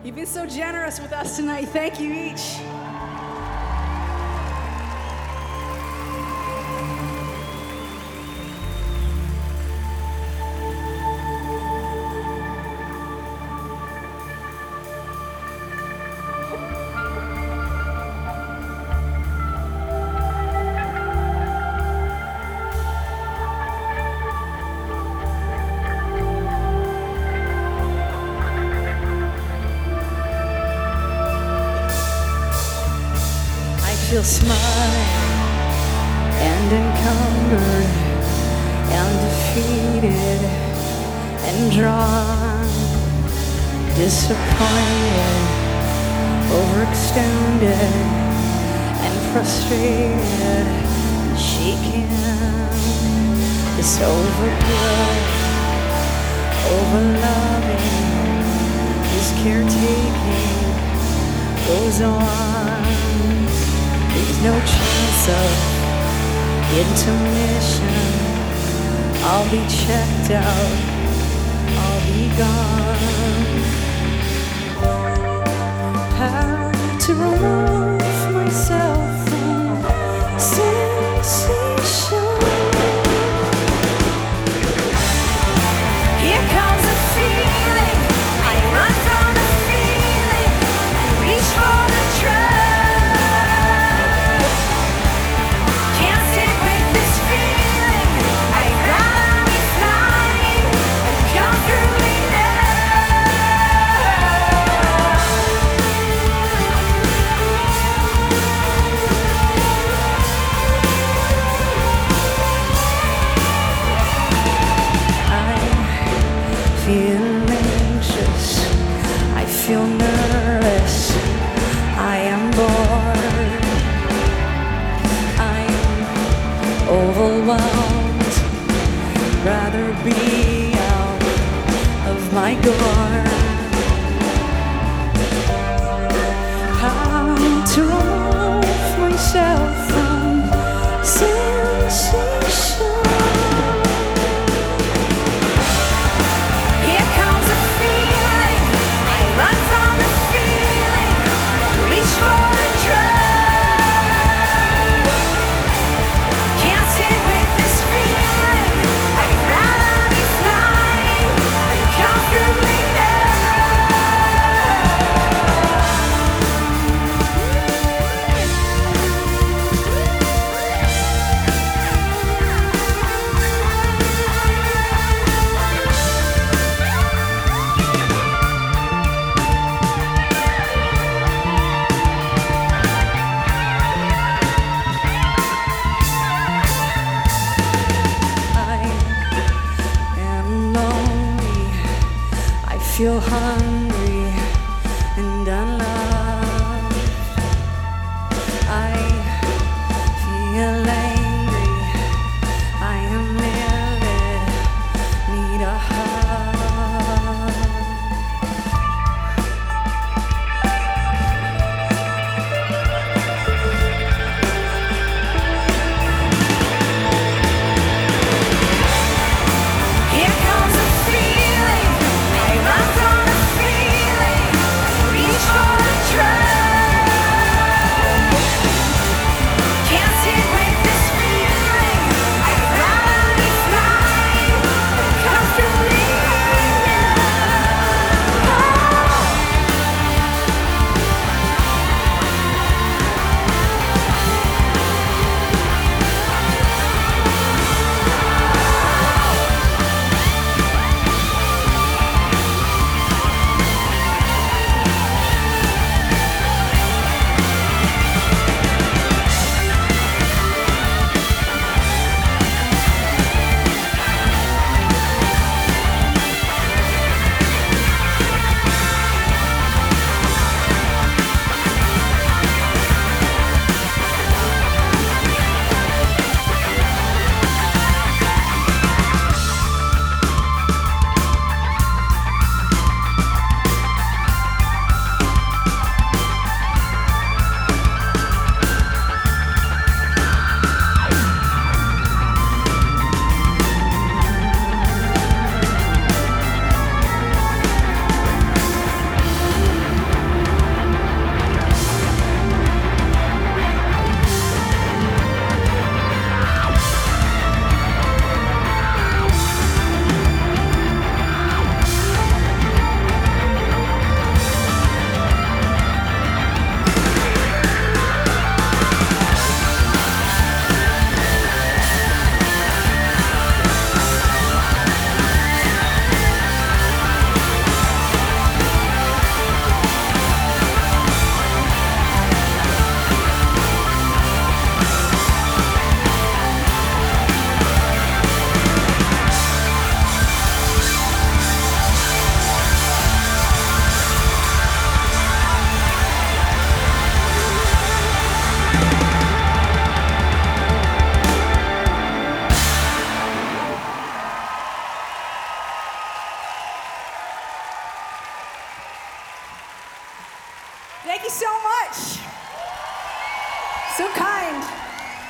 You've been so generous with us tonight. Thank you each. Feel smiling and encumbered and defeated and drawn, disappointed, overextended and frustrated and shaken. This overgood, overloving, this caretaking goes on. There's no chance of intermission. I'll be checked out. I'll be gone. How to remove myself from sensation. Here comes a feeling. I run from the feeling and reach for the drug. I feel nervous, I am bored, I am overwhelmed, rather be out of my door. How to remove myself from sensation. Feel hungry and unloved. I feel angry. I am livid. Need a hug. Here comes a feeling. I run from the feeling. Thank you so much. So kind.